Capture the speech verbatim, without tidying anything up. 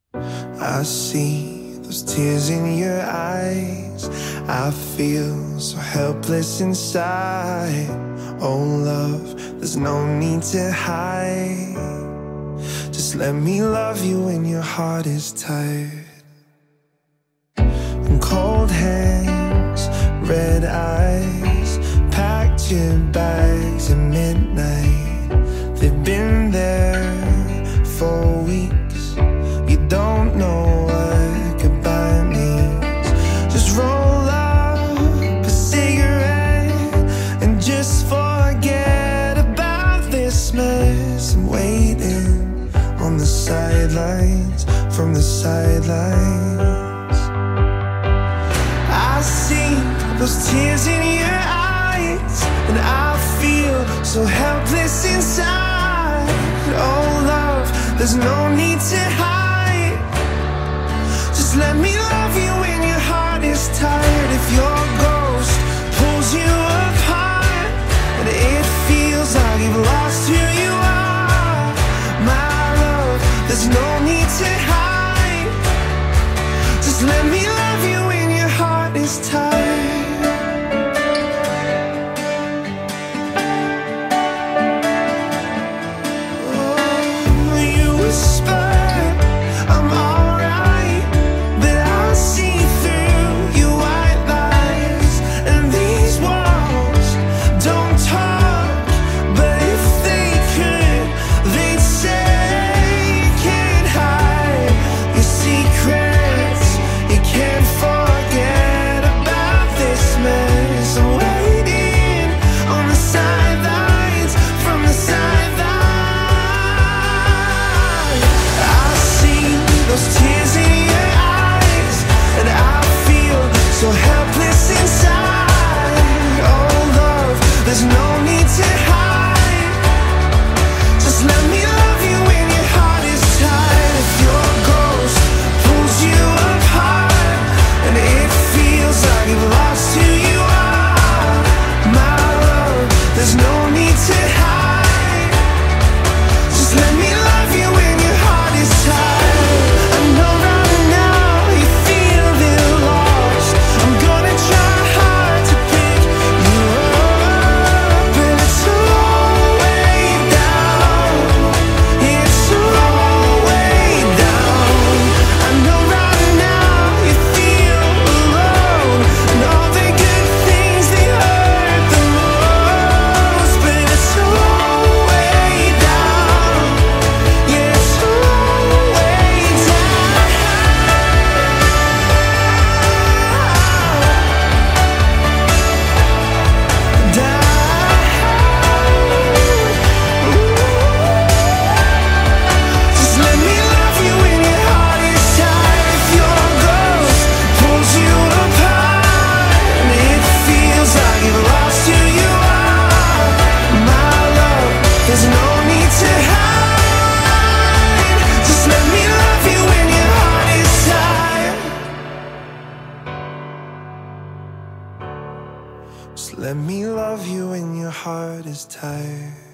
I see those tears in your eyes. I feel so helpless inside. Oh love, there's no need to hide. Just let me love you when your heart is tired. And cold hands, red eyes, packed your bags at midnight. They've been there for weeks. You don't know what goodbye means. Just roll up a cigarette and just forget about this mess. I'm waiting on the sidelines, from the sidelines. I see those tears in your eyes, and I feel so helpless inside. Oh love, there's no need to hide. Just let me love you when your heart is tired. If your ghost pulls you apart and it feels like you've lost who you are, my love, there's no need to hide. Just let me love you when your heart is tired. Just let me love you when your heart is tired.